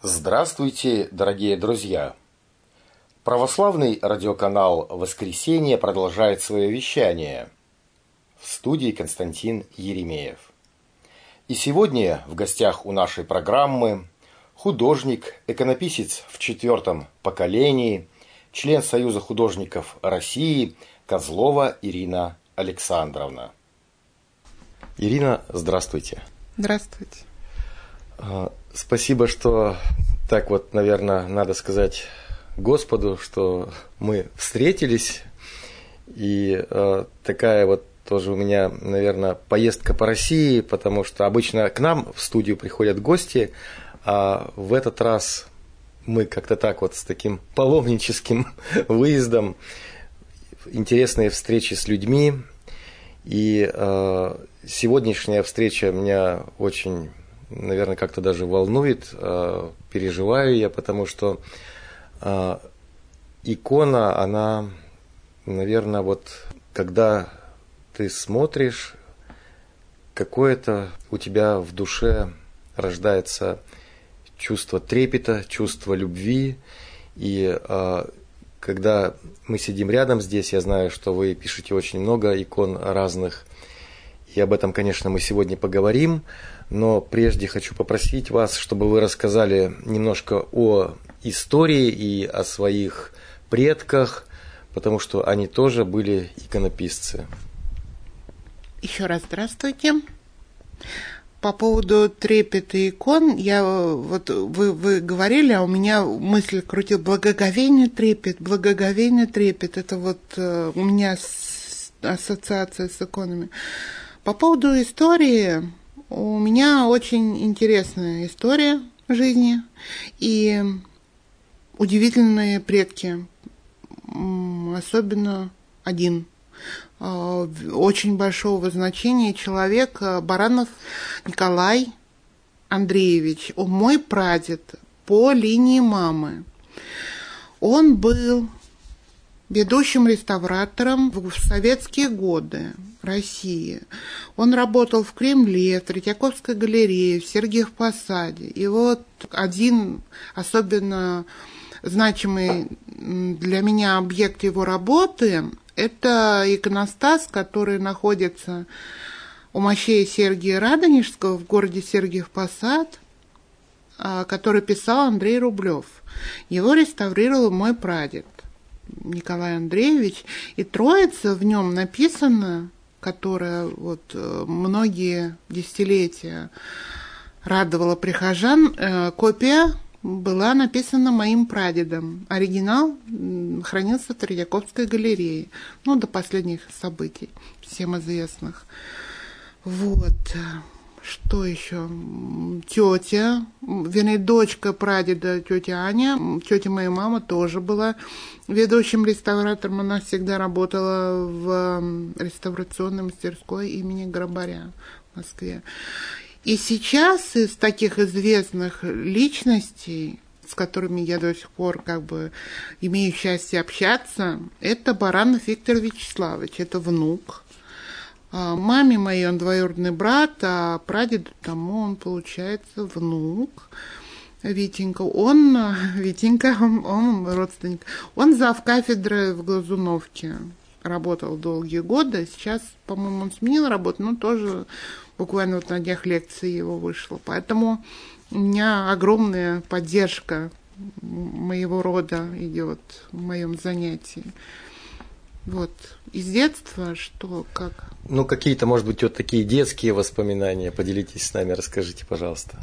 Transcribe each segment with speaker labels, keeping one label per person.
Speaker 1: Здравствуйте, дорогие друзья! Православный радиоканал «Воскресенье» продолжает свое вещание. В студии Константин Еремеев. И сегодня в гостях у нашей программы художник, иконописец в 4-м поколении, член Союза художников России Козлова Ирина Александровна. Ирина, здравствуйте.
Speaker 2: Здравствуйте.
Speaker 1: Спасибо, что так вот, наверное, надо сказать Господу, что мы встретились. И такая вот тоже у меня, наверное, поездка по России, потому что обычно к нам в студию приходят гости, а в этот раз мы как-то так вот с таким паломническим выездом, интересные встречи с людьми. И сегодняшняя встреча меня очень, наверное, как-то даже волнует, переживаю я, потому что икона, она, наверное, вот когда ты смотришь, какое-то у тебя в душе рождается чувство трепета, чувство любви. И когда мы сидим рядом здесь, я знаю, что вы пишете очень много икон разных, и об этом, конечно, мы сегодня поговорим. Но прежде хочу попросить вас, чтобы вы рассказали немножко о истории и о своих предках, потому что они тоже были иконописцы.
Speaker 2: Еще раз здравствуйте. По поводу трепета икон, вы говорили, а у меня мысль крутила благоговейный трепет. Это вот у меня ассоциация с иконами. По поводу истории, у меня очень интересная история жизни и удивительные предки, особенно один. Очень большого значения человек, Баранов Николай Андреевич, мой прадед по линии мамы. Он был ведущим реставратором в советские годы России. Он работал в Кремле, в Третьяковской галерее, в Сергиев Посаде. И вот один особенно значимый для меня объект его работы – это иконостас, который находится у мощей Сергия Радонежского в городе Сергиев Посад, который писал Андрей Рублев. Его реставрировал мой прадед Николай Андреевич, и Троица в нем написана, которая вот многие десятилетия радовала прихожан. Копия была написана моим прадедом. Оригинал хранился в Третьяковской галерее. До последних событий, всем известных. Вот. Что еще? Тетя, дочка прадеда, тетя Аня, тетя моей мамы тоже была ведущим реставратором. Она всегда работала в реставрационной мастерской имени Грабаря в Москве. И сейчас из таких известных личностей, с которыми я до сих пор имею счастье общаться, это Баранов Виктор Вячеславович, это внук. Маме моей он двоюродный брат, а прадеду тому он, получается, внук. Витенька, он родственник. Он завкафедрой в Глазуновке работал долгие годы. Сейчас, по-моему, он сменил работу, но тоже буквально вот на днях лекции его вышло. Поэтому у меня огромная поддержка моего рода идет в моем занятии. Вот. Из детства что, как?
Speaker 1: Какие-то, может быть, вот такие детские воспоминания. Поделитесь с нами, расскажите, пожалуйста.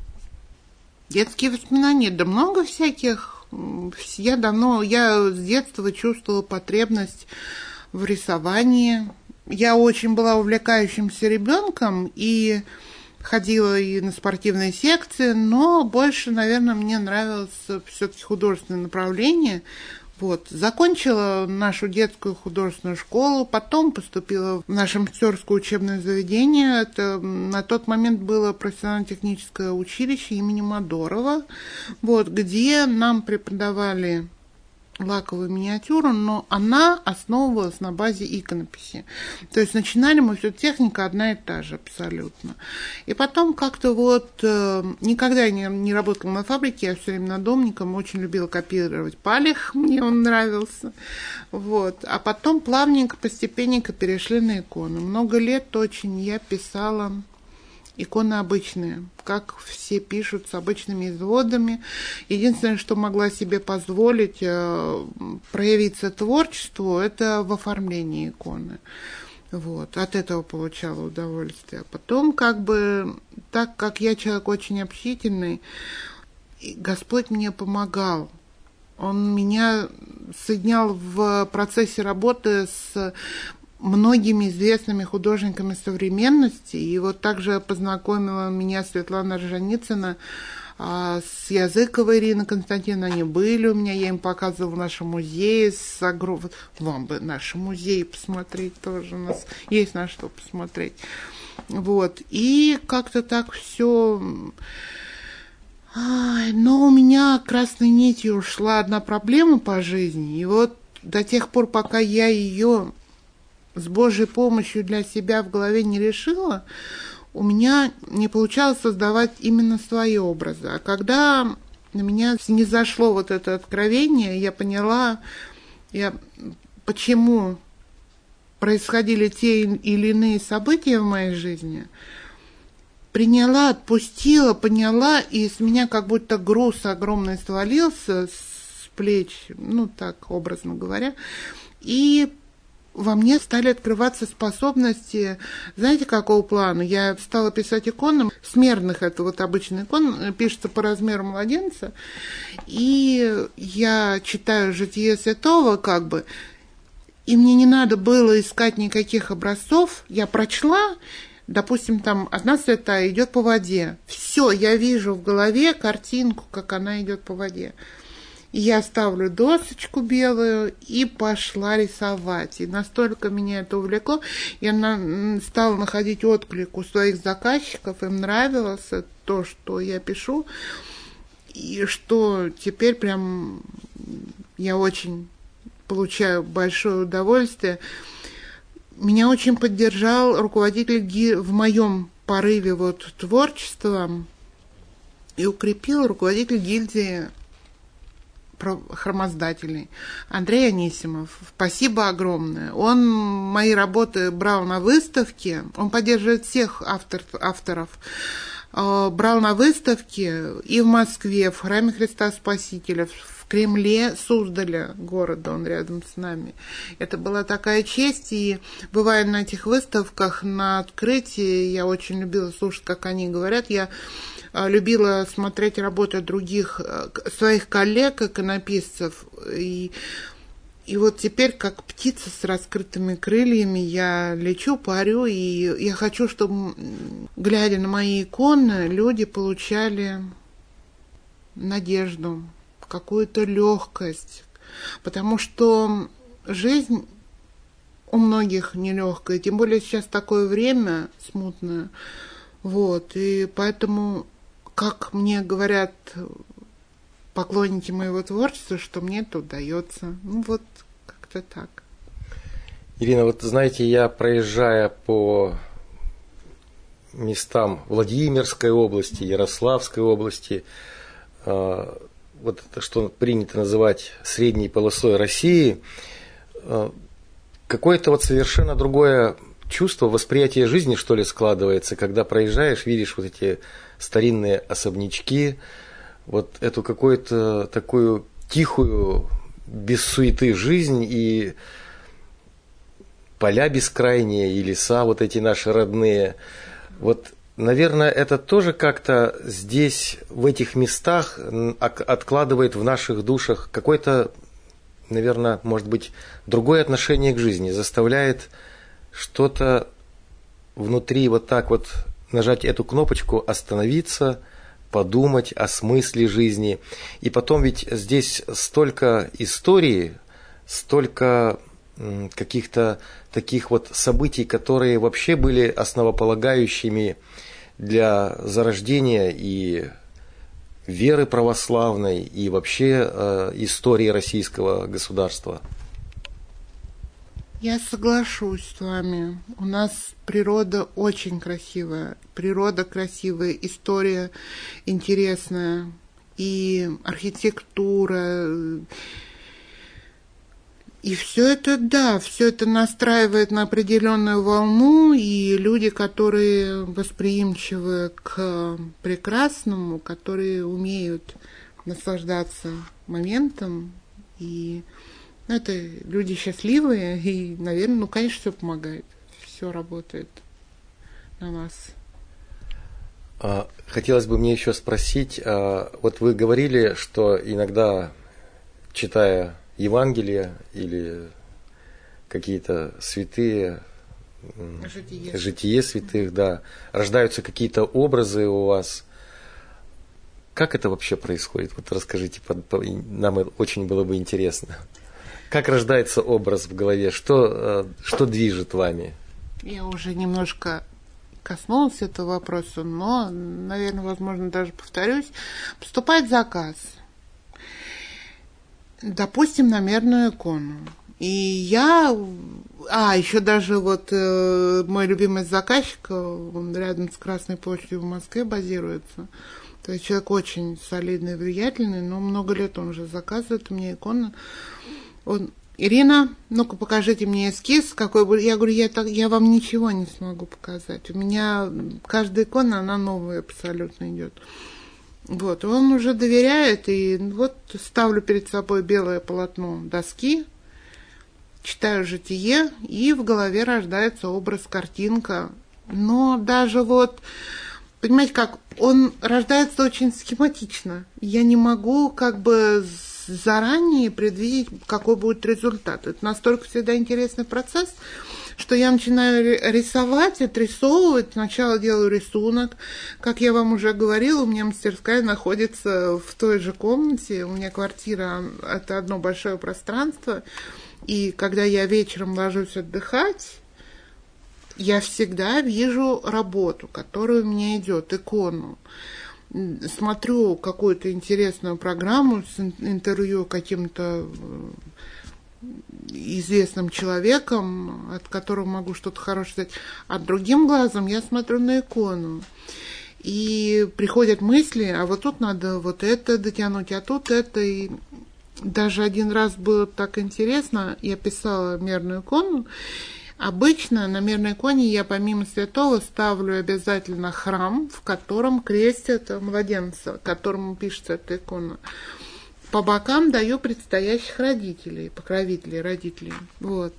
Speaker 2: Детские воспоминания, да много всяких. Я с детства чувствовала потребность в рисовании. Я очень была увлекающимся ребенком и ходила и на спортивные секции, но больше, наверное, мне нравилось все-таки художественное направление. Вот. Закончила нашу детскую художественную школу, потом поступила в наше мастерское учебное заведение. Это на тот момент было профессионально-техническое училище имени Мадорова, где нам преподавали лаковую миниатюру, но она основывалась на базе иконописи. То есть начинали мы, все техника одна и та же абсолютно. И потом как-то никогда я не работала на фабрике, я все время надомником, очень любила копировать палех, мне он нравился. А потом плавненько, постепенненько перешли на иконы. Много лет очень я писала иконы обычные, как все пишут, с обычными изводами. Единственное, что могла себе позволить проявиться творчеству, это в оформлении иконы. От этого получала удовольствие. Потом, так как я человек очень общительный, Господь мне помогал. Он меня соединял в процессе работы с многими известными художниками современности. И также познакомила меня Светлана Орджоницына с Языковой Ириной Константиновной. Они были у меня, я им показывала в нашем музее. Вам бы наш музей посмотреть тоже. У нас есть на что посмотреть. И как-то так все. Но у меня красной нитью ушла одна проблема по жизни. И до тех пор, пока я ее с Божьей помощью для себя в голове не решила, у меня не получалось создавать именно свои образы. А когда на меня снизошло это откровение, я поняла, почему происходили те или иные события в моей жизни, приняла, отпустила, поняла, и с меня как будто груз огромный свалился с плеч, так образно говоря, и во мне стали открываться способности, знаете, какого плана? Я стала писать иконы, смерных, это обычный икон, пишется по размеру младенца, и я читаю житие святого, и мне не надо было искать никаких образцов, я прочла, допустим, там одна святая идет по воде, все, я вижу в голове картинку, как она идет по воде. Я ставлю досочку белую и пошла рисовать. И настолько меня это увлекло, я стала находить отклик у своих заказчиков, им нравилось то, что я пишу, и что теперь прям я очень получаю большое удовольствие. Меня очень поддержал руководитель в моем порыве творчества и укрепил руководитель гильдии хромоздателей Андрей Анисимов. Спасибо огромное. Он мои работы брал на выставке, он поддерживает всех авторов, брал на выставке и в Москве, в Храме Христа Спасителя, в Кремле, Суздаля, города, он рядом с нами. Это была такая честь, и бывая на этих выставках, на открытии, я очень любила слушать, как они говорят, я любила смотреть работы других, своих коллег, иконописцев, и теперь, как птица с раскрытыми крыльями, я лечу, парю, и я хочу, чтобы, глядя на мои иконы, люди получали надежду, какую-то легкость, потому что жизнь у многих нелегкая, тем более сейчас такое время смутное, и поэтому, как мне говорят поклонники моего творчества, что мне это удается. Как-то так.
Speaker 1: Ирина, знаете, я, проезжая по местам Владимирской области, Ярославской области, это, что принято называть средней полосой России, какое-то совершенно другое чувство, восприятие жизни, что ли, складывается, когда проезжаешь, видишь эти старинные особнячки, эту какую-то такую тихую, без суеты жизнь, и поля бескрайние, и леса эти наши родные. Наверное, это тоже как-то здесь, в этих местах, откладывает в наших душах какое-то, наверное, может быть, другое отношение к жизни, заставляет что-то внутри нажать эту кнопочку, остановиться, подумать о смысле жизни. И потом ведь здесь столько истории, столько каких-то таких событий, которые вообще были основополагающими для зарождения и веры православной и вообще истории российского государства?
Speaker 2: Я соглашусь с вами. У нас природа очень красивая. Природа красивая, история интересная. И архитектура. И все это, да, все это настраивает на определенную волну. И люди, которые восприимчивы к прекрасному, которые умеют наслаждаться моментом и... Это люди счастливые, и, наверное, конечно, все помогает, все работает на нас.
Speaker 1: Хотелось бы мне еще спросить, вот вы говорили, что иногда, читая Евангелие или какие-то святые, житие святых, да, рождаются какие-то образы у вас. Как это вообще происходит? Вот расскажите, нам очень было бы интересно. Как рождается образ в голове? Что движет вами?
Speaker 2: Я уже немножко коснулась этого вопроса, но, наверное, возможно, даже повторюсь. Поступает заказ. Допустим, на медную икону. И я... еще даже вот мой любимый заказчик, он рядом с Красной площадью в Москве базируется. То есть человек очень солидный, влиятельный, но много лет он уже заказывает мне иконы. Ирина, ну-ка покажите мне эскиз, какой будет. Я говорю, я вам ничего не смогу показать. У меня каждая икона, она новая абсолютно идет. Вот, он уже доверяет, и вот ставлю перед собой белое полотно доски, читаю житие, и в голове рождается образ, картинка. Но даже вот, понимаете как, он рождается очень схематично. Я не могу как бы заранее предвидеть, какой будет результат. Это настолько всегда интересный процесс, что я начинаю рисовать, отрисовывать. Сначала делаю рисунок. Как я вам уже говорила, у меня мастерская находится в той же комнате. У меня квартира – это одно большое пространство. И когда я вечером ложусь отдыхать, я всегда вижу работу, которая у меня идет, икону. Смотрю какую-то интересную программу с интервью каким-то известным человеком, от которого могу что-то хорошее сказать, а другим глазом я смотрю на икону. И приходят мысли, а вот тут надо вот это дотянуть, а тут это. И даже один раз было так интересно, я писала мерную икону. Обычно на мерной иконе я помимо святого ставлю обязательно храм, в котором крестят младенца, которому пишется эта икона. По бокам даю предстоящих родителей, покровителей, родителей. Вот.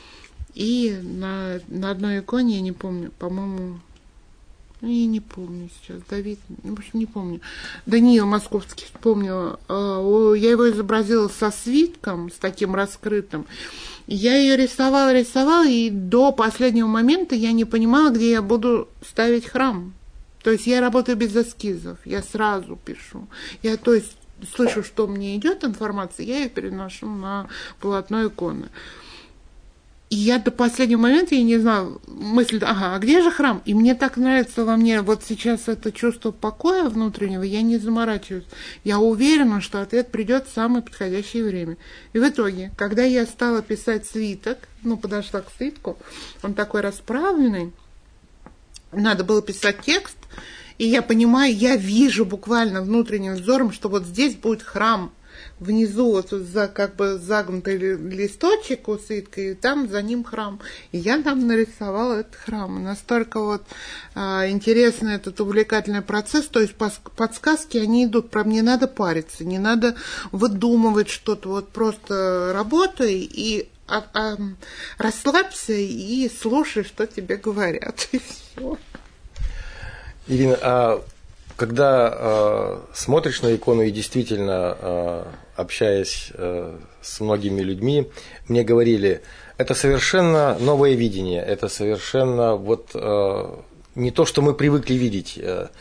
Speaker 2: И на одной иконе, я не помню, по-моему, я не помню сейчас, Давид, в общем, не помню. Даниил Московский, вспомнила. Я его изобразила со свитком, с таким раскрытым. Я ее рисовала, и до последнего момента я не понимала, где я буду ставить храм. То есть я работаю без эскизов, я сразу пишу. Я, то есть, слышу, что мне идет информация, я ее переношу на полотно иконы. И я до последнего момента, я не знала, мысль, а где же храм? И мне так нравится во мне вот сейчас это чувство покоя внутреннего, я не заморачиваюсь. Я уверена, что ответ придет в самое подходящее время. И в итоге, когда я стала писать свиток, подошла к свитку, он такой расправленный, надо было писать текст, и я понимаю, я вижу буквально внутренним взором, что вот здесь будет храм. Внизу вот как бы загнутый листочек у свитка, и там за ним храм. И я там нарисовала этот храм. Настолько вот интересный этот увлекательный процесс, то есть подсказки, они идут, прям не надо париться, не надо выдумывать что-то, вот просто работай и расслабься и слушай, что тебе говорят, и все.
Speaker 1: Ирина, а когда смотришь на икону и действительно, общаясь с многими людьми, мне говорили, это совершенно новое видение, это совершенно вот не то, что мы привыкли видеть,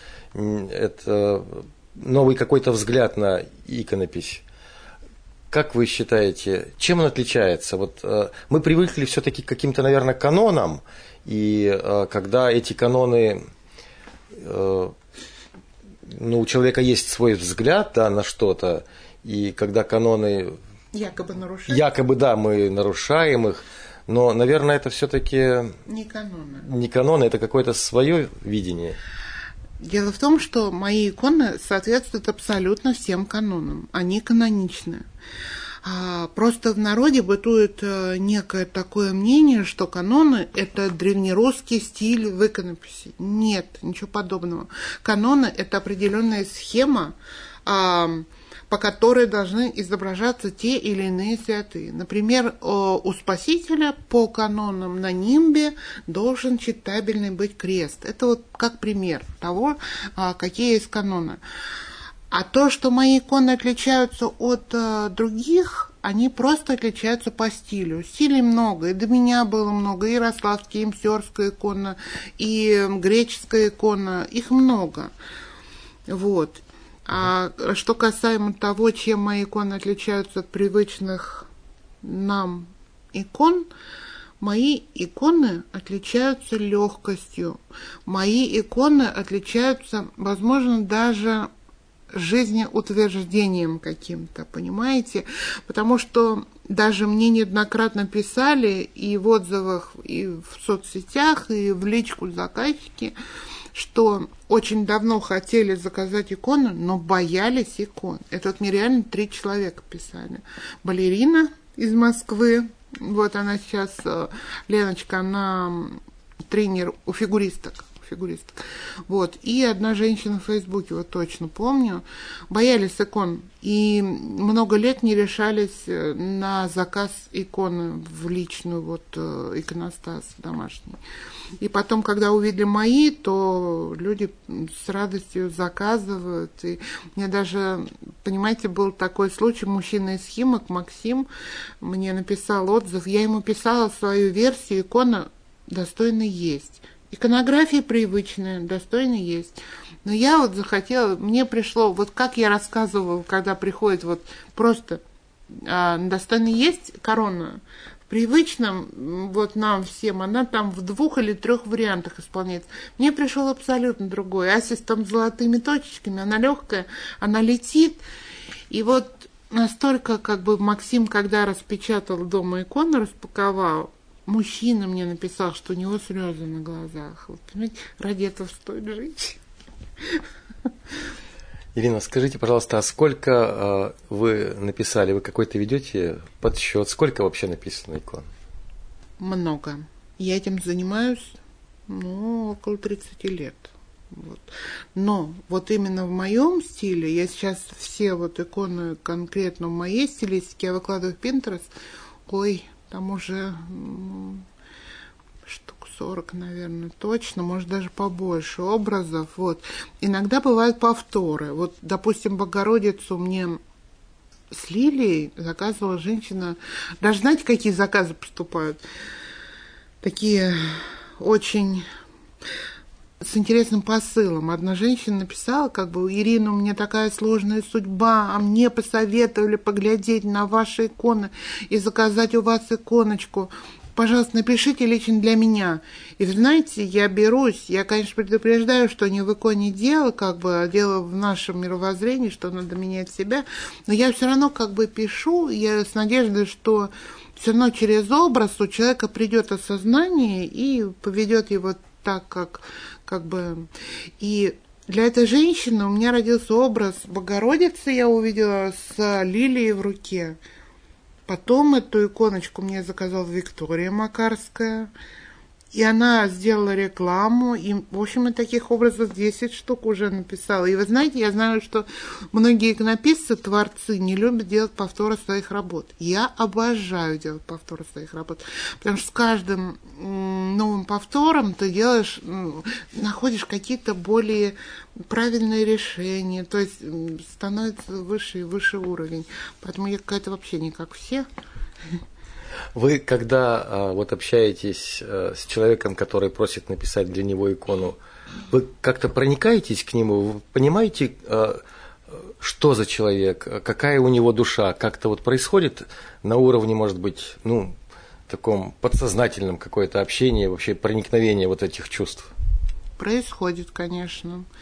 Speaker 1: это новый какой-то взгляд на иконопись. Как вы считаете, чем он отличается? Вот мы привыкли все-таки к каким-то, наверное, канонам, и когда эти каноны у человека есть свой взгляд, да, на что-то, и когда каноны...
Speaker 2: Якобы нарушают.
Speaker 1: Якобы, да, мы нарушаем их, но, наверное, это все-таки...
Speaker 2: Не каноны.
Speaker 1: Не каноны, это какое-то свое видение.
Speaker 2: Дело в том, что мои иконы соответствуют абсолютно всем канонам. Они каноничны. Просто в народе бытует некое такое мнение, что каноны – это древнерусский стиль в иконописи. Нет, ничего подобного. Каноны – это определенная схема, по которой должны изображаться те или иные святые. Например, у Спасителя по канонам на нимбе должен читабельный быть крест. Это вот как пример того, какие есть каноны. А то, что мои иконы отличаются от других, они просто отличаются по стилю. Стилей много, и до меня было много, и ярославская, и мсёрская икона, и греческая икона, их много. Вот. А что касаемо того, чем мои иконы отличаются от привычных нам икон, мои иконы отличаются легкостью. Мои иконы отличаются, возможно, даже жизнеутверждением каким-то, понимаете? Потому что даже мне неоднократно писали и в отзывах, и в соцсетях, и в личку заказчики, что очень давно хотели заказать икону, но боялись икон. Это вот мне реально 3 человека писали. Балерина из Москвы, вот она сейчас, Леночка, она тренер у фигуристок. Вот. И одна женщина в Фейсбуке, вот точно помню, боялись икон. И много лет не решались на заказ иконы в личную вот иконостас домашний. И потом, когда увидели мои, то люди с радостью заказывают. И мне даже, понимаете, был такой случай, мужчина из Химок, Максим, мне написал отзыв. Я ему писала свою версию, икона достойна есть. Иконография привычная, достойно есть. Но я вот захотела, мне пришло, вот как я рассказывала, когда приходит вот просто достойно есть корона, в привычном, вот нам всем, она там в 2 или 3 вариантах исполняется. Мне пришел абсолютно другой. Ася с там золотыми точечками, она легкая, она летит. И вот настолько, как бы, Максим, когда распечатал дома икону, распаковал, мужчина мне написал, что у него слезы на глазах. Вот, понимаете, ради этого стоит жить.
Speaker 1: Ирина, скажите, пожалуйста, а сколько вы написали? Вы какой-то ведете подсчет? Сколько вообще написано икон?
Speaker 2: Много. Я этим занимаюсь, около 30 лет. Вот. Но вот именно в моем стиле, я сейчас все вот иконы конкретно в моей стилистике я выкладываю в Pinterest, там уже штук 40, наверное, точно, может, даже побольше образов. Вот. Иногда бывают повторы. Вот, допустим, Богородицу мне с лилией заказывала женщина. Даже знаете, какие заказы поступают? Такие очень с интересным посылом. Одна женщина написала, как бы: Ирина, у меня такая сложная судьба, а мне посоветовали поглядеть на ваши иконы и заказать у вас иконочку. Пожалуйста, напишите лично для меня. И вы знаете, я берусь, я, конечно, предупреждаю, что не в иконе дело, как бы, дело в нашем мировоззрении, что надо менять себя, но я все равно как бы пишу, я с надеждой, что все равно через образ у человека придет осознание и поведет его так, как бы... И для этой женщины у меня родился образ Богородицы, я увидела с лилией в руке. Потом эту иконочку мне заказала Виктория Макарская, и она сделала рекламу, и, в общем, и таких образов 10 штук уже написала. И вы знаете, я знаю, что многие иконописцы, творцы, не любят делать повторы своих работ. Я обожаю делать повторы своих работ, потому что с каждым новым повтором ты делаешь, находишь какие-то более правильные решения, то есть становится выше и выше уровень. Поэтому я какая-то вообще не как все.
Speaker 1: Вы, когда вот общаетесь с человеком, который просит написать для него икону, вы как-то проникаетесь к нему, вы понимаете, что за человек, какая у него душа, как-то вот происходит на уровне, может быть, таком подсознательном какое-то общение, вообще проникновение вот этих чувств?
Speaker 2: Происходит, конечно.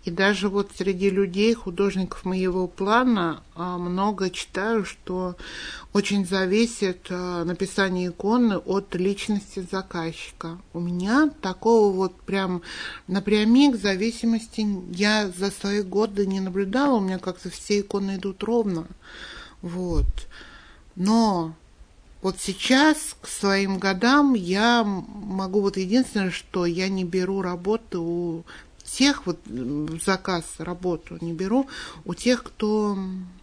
Speaker 2: И даже вот среди людей, художников моего плана, много читаю, что очень зависит написание иконы от личности заказчика. У меня такого вот прям напрямик зависимости я за свои годы не наблюдала. У меня как-то все иконы идут ровно. Вот. Но вот сейчас, к своим годам, я могу, вот единственное, что я не беру работы у тех, вот заказ, работу не беру у тех, кто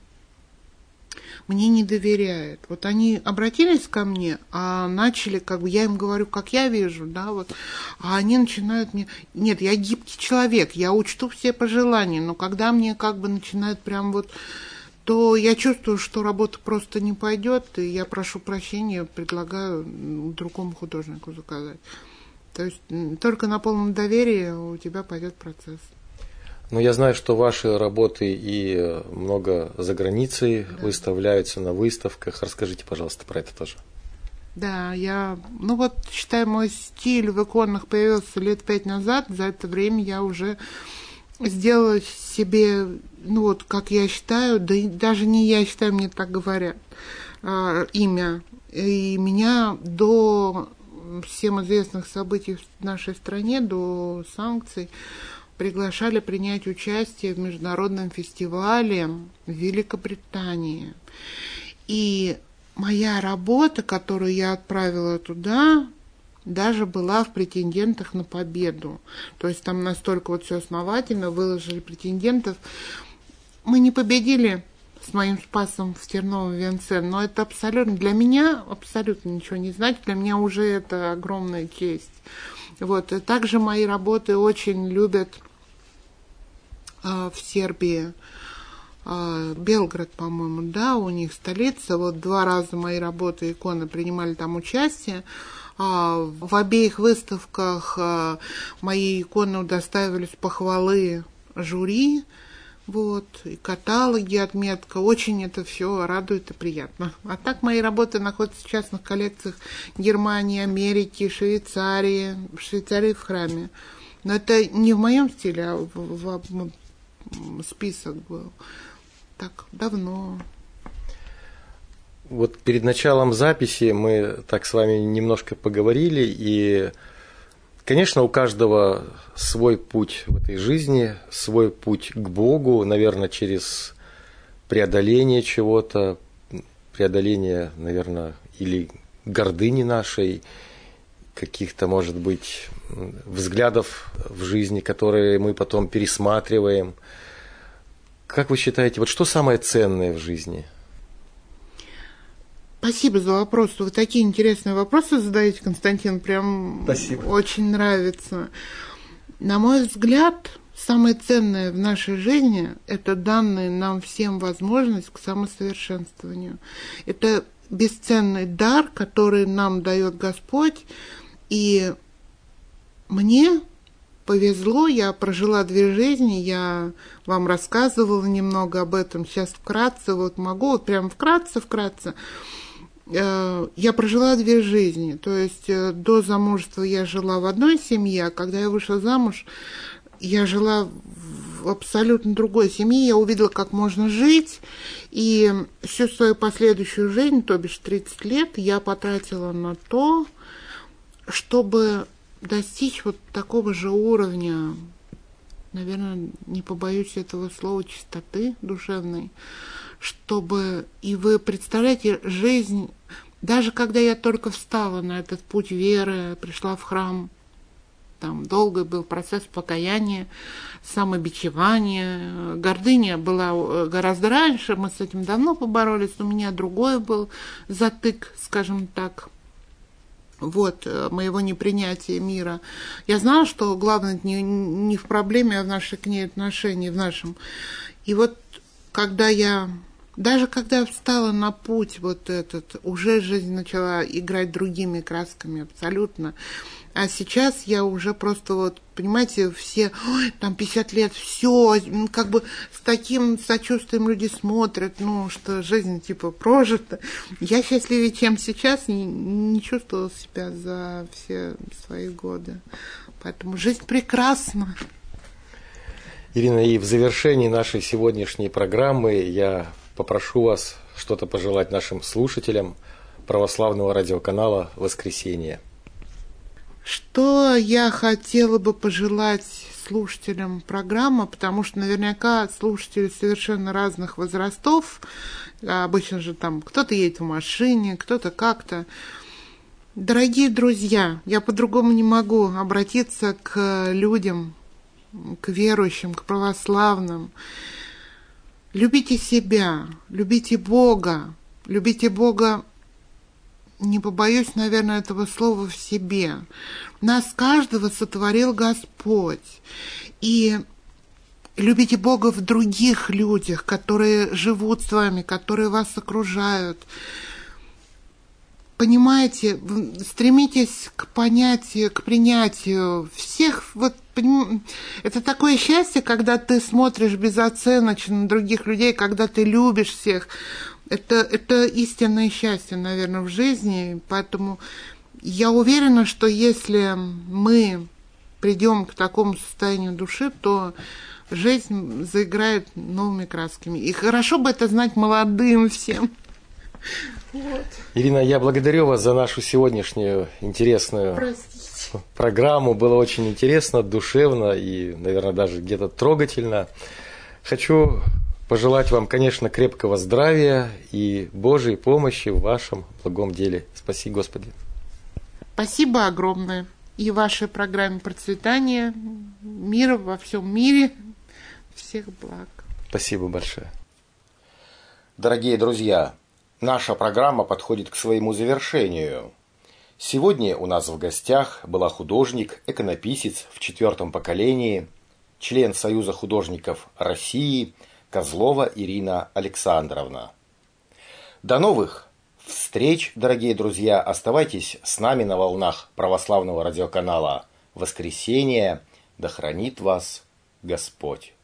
Speaker 2: мне не доверяет. Вот они обратились ко мне, а начали, как бы, я им говорю, как я вижу, да, вот, а они начинают мне, нет, я гибкий человек, я учту все пожелания, но когда мне как бы начинают прям вот, то я чувствую, что работа просто не пойдет, и я прошу прощения, предлагаю другому художнику заказать. То есть только на полном доверии у тебя пойдет процесс.
Speaker 1: Ну, я знаю, что ваши работы и много за границей выставляются на выставках. Расскажите, пожалуйста, про это тоже.
Speaker 2: Да, ну вот, считай, мой стиль в иконах появился лет 5 назад. За это время я уже сделала себе, ну вот, как я считаю, да и даже не я считаю, мне так говорят, имя. И меня до всем известных событий в нашей стране, до санкций, приглашали принять участие в международном фестивале в Великобритании. И моя работа, которую я отправила туда, даже была в претендентах на победу. То есть там настолько вот все основательно выложили претендентов. Мы не победили с моим Спасом в терновом венце, но это абсолютно, для меня абсолютно ничего не значит, для меня уже это огромная честь. Вот. И также мои работы очень любят в Сербии, Белград, по-моему, да, у них столица. Вот 2 раза мои работы, иконы принимали там участие. В обеих выставках мои иконы удостаивались похвалы жюри. Вот, и каталоги, отметка. Очень это все радует и приятно. А так мои работы находятся в частных коллекциях Германии, Америки, Швейцарии. В Швейцарии в храме. Но это не в моем стиле, а в список был. Так, давно.
Speaker 1: Вот перед началом записи мы так с вами немножко поговорили, и, конечно, у каждого свой путь в этой жизни, свой путь к Богу, наверное, через преодоление чего-то, преодоление, наверное, или гордыни нашей, каких-то, может быть, взглядов в жизни, которые мы потом пересматриваем. Как вы считаете, вот что самое ценное в жизни?
Speaker 2: Спасибо за вопрос. Вы такие интересные вопросы задаете, Константин. Прям
Speaker 1: Спасибо.
Speaker 2: Очень нравится. На мой взгляд, самое ценное в нашей жизни – это данная нам всем возможность к самосовершенствованию. Это бесценный дар, который нам дает Господь. И мне повезло, я прожила 2 жизни, я вам рассказывала немного об этом. Сейчас вкратце, вот могу, вот прям вкратце. Я прожила 2 жизни, то есть до замужества я жила в одной семье, а когда я вышла замуж, я жила в абсолютно другой семье, я увидела, как можно жить, и всю свою последующую жизнь, то бишь 30 лет, я потратила на то, чтобы достичь вот такого же уровня, наверное, не побоюсь этого слова, чистоты душевной, чтобы, и вы представляете, жизнь, даже когда я только встала на этот путь веры, пришла в храм, там долгий был процесс покаяния, самобичевания, гордыня была гораздо раньше, мы с этим давно поборолись, но у меня другой был затык, скажем так, вот, моего непринятия мира. Я знала, что главное не в проблеме, а в наших к ней отношениях, в нашем. И вот, даже когда встала на путь вот этот, уже жизнь начала играть другими красками абсолютно. А сейчас я уже просто вот, понимаете, все, там 50 лет, все, как бы с таким сочувствием люди смотрят, что жизнь типа прожита. Я счастливее, чем сейчас, не чувствовала себя за все свои годы. Поэтому жизнь прекрасна.
Speaker 1: Ирина, и в завершении нашей сегодняшней программы я попрошу вас что-то пожелать нашим слушателям православного радиоканала «Воскресенье».
Speaker 2: Что я хотела бы пожелать слушателям программы, потому что наверняка слушатели совершенно разных возрастов, обычно же там кто-то едет в машине, кто-то как-то. Дорогие друзья, я по-другому не могу обратиться к людям, к верующим, к православным. Любите себя, любите Бога, не побоюсь, наверное, этого слова, в себе. Нас каждого сотворил Господь. И любите Бога в других людях, которые живут с вами, которые вас окружают. Понимаете, стремитесь к понятию, к принятию всех. Это такое счастье, когда ты смотришь безоценочно на других людей, когда ты любишь всех. Это истинное счастье, наверное, в жизни. Поэтому я уверена, что если мы придем к такому состоянию души, то жизнь заиграет новыми красками. И хорошо бы это знать молодым всем. Вот.
Speaker 1: Ирина, я благодарю вас за нашу сегодняшнюю интересную программу. Было очень интересно, душевно и, наверное, даже где-то трогательно. Хочу пожелать вам, конечно, крепкого здравия и Божьей помощи в вашем благом деле. Спаси Господи.
Speaker 2: Спасибо огромное. И вашей программе процветания, мира во всем мире. Всех благ.
Speaker 1: Спасибо большое. Дорогие друзья, наша программа подходит к своему завершению. Сегодня у нас в гостях была художник, иконописец в 4-м поколении, член Союза художников России Козлова Ирина Александровна. До новых встреч, дорогие друзья! Оставайтесь с нами на волнах православного радиоканала «Воскресенье». Да хранит вас Господь!